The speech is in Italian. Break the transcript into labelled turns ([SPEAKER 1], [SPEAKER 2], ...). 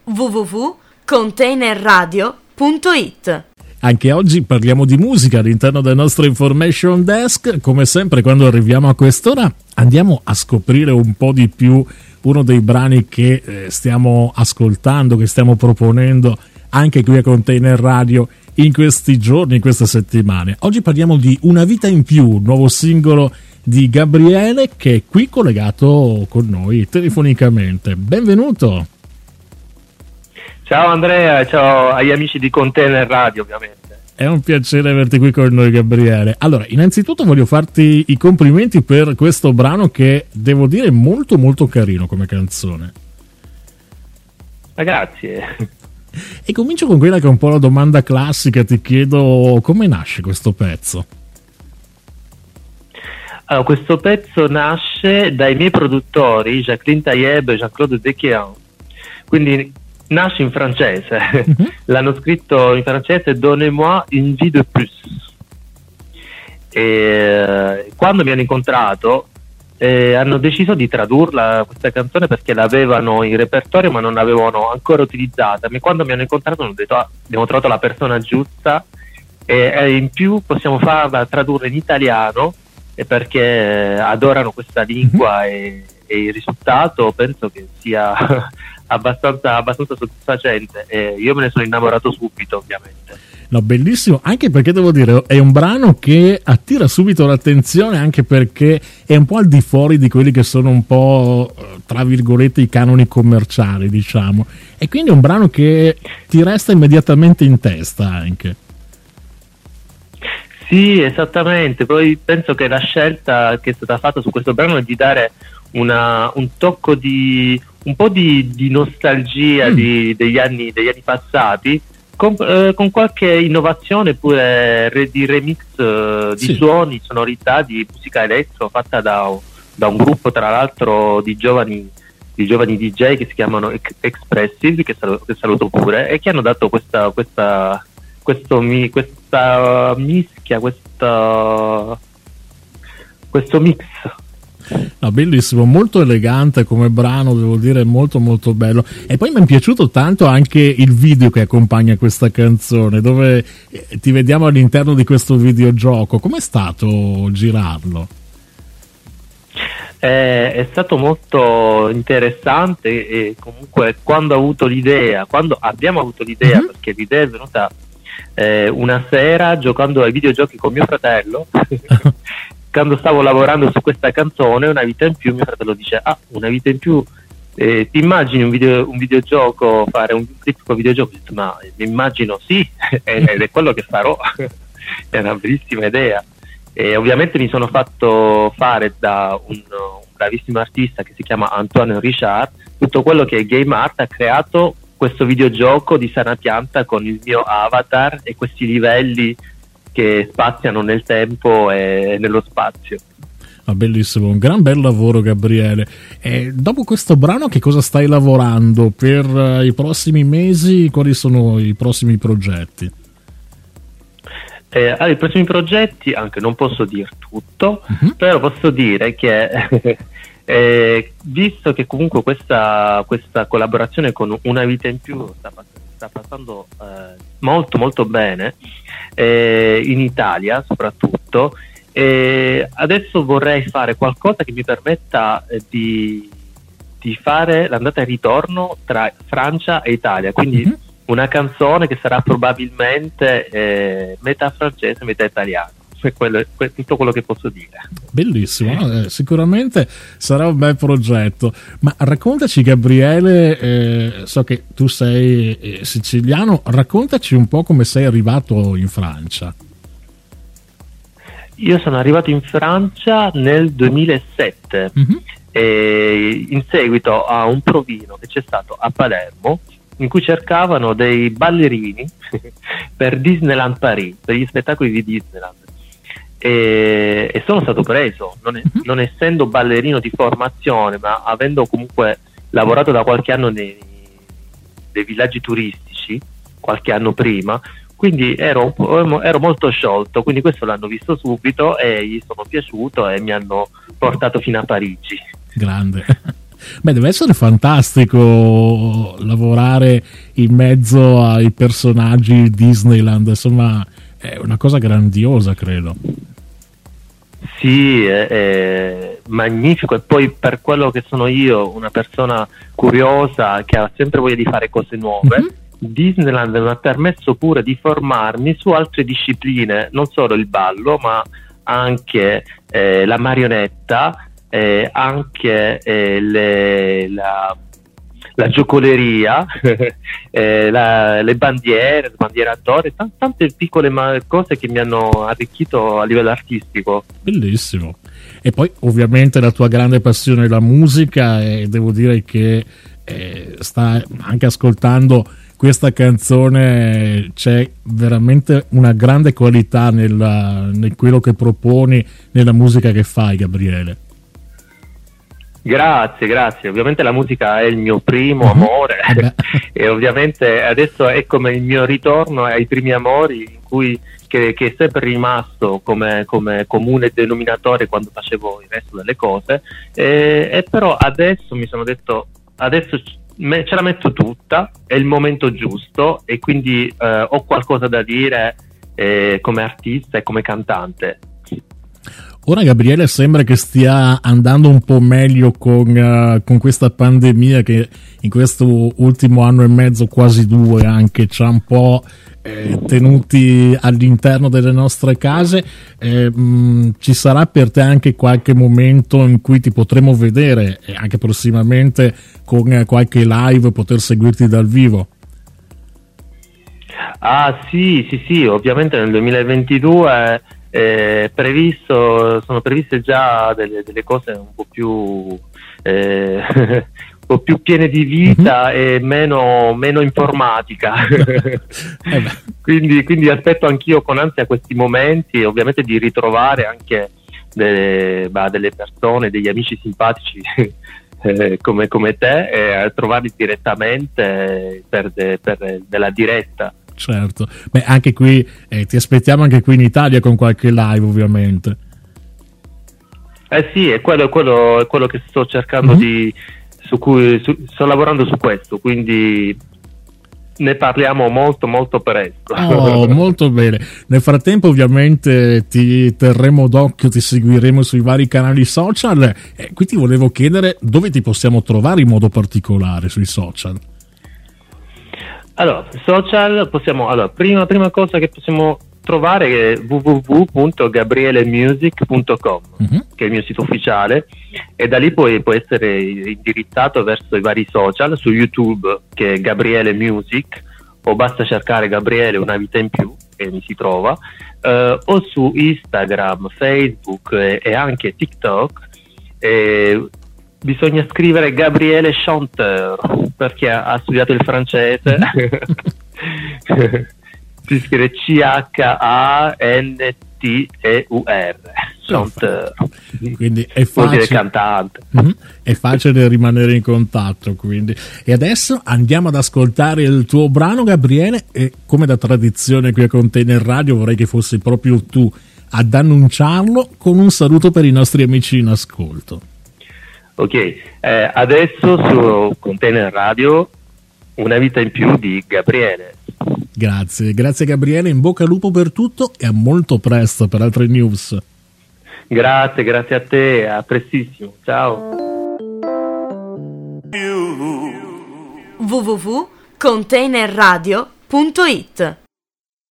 [SPEAKER 1] www.containerradio.it.
[SPEAKER 2] Anche oggi parliamo di musica all'interno del nostro Information Desk. Come sempre, quando arriviamo a quest'ora andiamo a scoprire un po' di più uno dei brani che stiamo ascoltando, che stiamo proponendo anche qui a Container Radio in questi giorni, in queste settimane. Oggi parliamo di Una vita in più, nuovo singolo di Gabriele, che è qui collegato con noi telefonicamente. Benvenuto.
[SPEAKER 3] Ciao Andrea, ciao agli amici di Container Radio, ovviamente.
[SPEAKER 2] È un piacere averti qui con noi, Gabriele. Allora, innanzitutto voglio farti i complimenti per questo brano che, devo dire, è molto molto carino come canzone.
[SPEAKER 3] Grazie.
[SPEAKER 2] E comincio con quella che è un po' la domanda classica, ti chiedo come nasce questo pezzo?
[SPEAKER 3] Allora, questo pezzo nasce dai miei produttori, Jacqueline Taïeb e Jean-Claude Dequian. Quindi nasce in francese. L'hanno scritto in francese Donnez-moi une vie de plus. E quando mi hanno incontrato hanno deciso di tradurla questa canzone, perché l'avevano in repertorio ma non l'avevano ancora utilizzata. Ma quando mi hanno incontrato hanno detto abbiamo trovato la persona giusta, e in più possiamo farla tradurre in italiano, perché adorano questa lingua e il risultato penso che sia abbastanza soddisfacente, e io me ne sono innamorato subito, ovviamente.
[SPEAKER 2] No, bellissimo, anche perché devo dire è un brano che attira subito l'attenzione, anche perché è un po' al di fuori di quelli che sono un po', tra virgolette, i canoni commerciali, diciamo, e quindi è un brano che ti resta immediatamente in testa anche.
[SPEAKER 3] Sì, esattamente. Poi penso che la scelta che è stata fatta su questo brano è di dare un tocco di un po' di nostalgia degli anni passati, con qualche innovazione pure di remix di suoni, sonorità di musica elettro fatta da un gruppo, tra l'altro, di giovani DJ che si chiamano Expressive, che saluto pure, e che hanno dato questa mischia, questo mix.
[SPEAKER 2] No, bellissimo, molto elegante come brano, devo dire, molto molto bello. E poi mi è piaciuto tanto anche il video che accompagna questa canzone, dove ti vediamo all'interno di questo videogioco. Com'è stato girarlo?
[SPEAKER 3] È stato molto interessante, e comunque quando abbiamo avuto l'idea, perché l'idea è venuta una sera giocando ai videogiochi con mio fratello. Quando stavo lavorando su questa canzone, Una vita in più, mio fratello dice una vita in più, ti immagini un videogioco, fare un clip con videogioco? Ho detto, ma mi immagino, sì, ed è quello che farò. È una bellissima idea, e ovviamente mi sono fatto fare da un bravissimo artista che si chiama Antoine Richard tutto quello che è game art. Ha creato questo videogioco di sana pianta con il mio avatar e questi livelli che spaziano nel tempo e nello spazio.
[SPEAKER 2] Bellissimo, un gran bel lavoro, Gabriele. E dopo questo brano che cosa stai lavorando per i prossimi mesi? Quali sono i prossimi progetti?
[SPEAKER 3] I prossimi progetti, anche non posso dire tutto, però posso dire che visto che comunque questa collaborazione con Una vita in più sta passando molto molto bene, in Italia soprattutto, adesso vorrei fare qualcosa che mi permetta di fare l'andata e ritorno tra Francia e Italia, quindi una canzone che sarà probabilmente metà francese, metà italiano. Tutto quello che posso dire.
[SPEAKER 2] Bellissimo, sicuramente sarà un bel progetto. Ma raccontaci, Gabriele, so che tu sei siciliano, raccontaci un po' come sei arrivato in Francia.
[SPEAKER 3] Io sono arrivato in Francia nel 2007 e in seguito a un provino che c'è stato a Palermo, in cui cercavano dei ballerini per Disneyland Paris, per gli spettacoli di Disneyland. E sono stato preso, non essendo ballerino di formazione, ma avendo comunque lavorato da qualche anno nei villaggi turistici, qualche anno prima, quindi ero molto sciolto, quindi questo l'hanno visto subito e gli sono piaciuto e mi hanno portato fino a Parigi.
[SPEAKER 2] Grande. Beh, deve essere fantastico lavorare in mezzo ai personaggi Disneyland, insomma, è una cosa grandiosa, credo.
[SPEAKER 3] Sì, è magnifico, e poi per quello che sono io, una persona curiosa che ha sempre voglia di fare cose nuove, Disneyland mi ha permesso pure di formarmi su altre discipline, non solo il ballo, ma anche la marionetta, anche la giocoleria, le bandiere, sbandieratori, tante piccole cose che mi hanno arricchito a livello artistico.
[SPEAKER 2] Bellissimo. E poi ovviamente la tua grande passione è la musica, e devo dire che sta anche ascoltando questa canzone, c'è veramente una grande qualità nel quello che proponi, nella musica che fai, Gabriele.
[SPEAKER 3] Grazie. Ovviamente la musica è il mio primo amore e ovviamente adesso è come il mio ritorno ai primi amori, che è sempre rimasto come comune denominatore quando facevo il resto delle cose, e però adesso mi sono detto, adesso ce la metto tutta, è il momento giusto, e quindi ho qualcosa da dire come artista e come cantante.
[SPEAKER 2] Ora, Gabriele, sembra che stia andando un po' meglio con questa pandemia che in questo ultimo anno e mezzo, quasi 2 anche, ci ha un po' tenuti all'interno delle nostre case. Ci sarà per te anche qualche momento in cui ti potremo vedere, anche prossimamente, con qualche live, poter seguirti dal vivo?
[SPEAKER 3] Ah sì, ovviamente nel 2022 sono previste già delle cose un po' più un po' più piene di vita e meno informatica. Quindi aspetto anch'io con ansia questi momenti, ovviamente di ritrovare anche delle persone, degli amici simpatici come te, e a trovarli direttamente per della diretta.
[SPEAKER 2] Certo, beh, anche qui ti aspettiamo anche qui in Italia con qualche live, ovviamente.
[SPEAKER 3] Sì, è quello che sto cercando sto lavorando su questo, quindi ne parliamo molto molto presto.
[SPEAKER 2] Oh, molto bene. Nel frattempo ovviamente ti terremo d'occhio, ti seguiremo sui vari canali social, e qui ti volevo chiedere dove ti possiamo trovare in modo particolare sui social.
[SPEAKER 3] Allora, social prima cosa che possiamo trovare è www.gabrielemusic.com, che è il mio sito ufficiale, e da lì può essere indirizzato verso i vari social, su YouTube che è Gabriele Music, o basta cercare Gabriele Una Vita in Più e mi si trova, o su Instagram, Facebook e anche TikTok. Bisogna scrivere Gabriele Chanteur perché ha studiato il francese. Si scrive Chanteur, Chanteur.
[SPEAKER 2] Quindi è facile,
[SPEAKER 3] vuol dire cantante.
[SPEAKER 2] È facile rimanere in contatto, quindi. E adesso andiamo ad ascoltare il tuo brano, Gabriele, e come da tradizione qui a Container Radio vorrei che fossi proprio tu ad annunciarlo con un saluto per i nostri amici in ascolto.
[SPEAKER 3] Ok, adesso su Container Radio Una Vita in Più di Gabriele.
[SPEAKER 2] Grazie Gabriele, in bocca al lupo per tutto e a molto presto per altre news.
[SPEAKER 3] Grazie a te, a prestissimo, ciao.
[SPEAKER 1] www.containerradio.it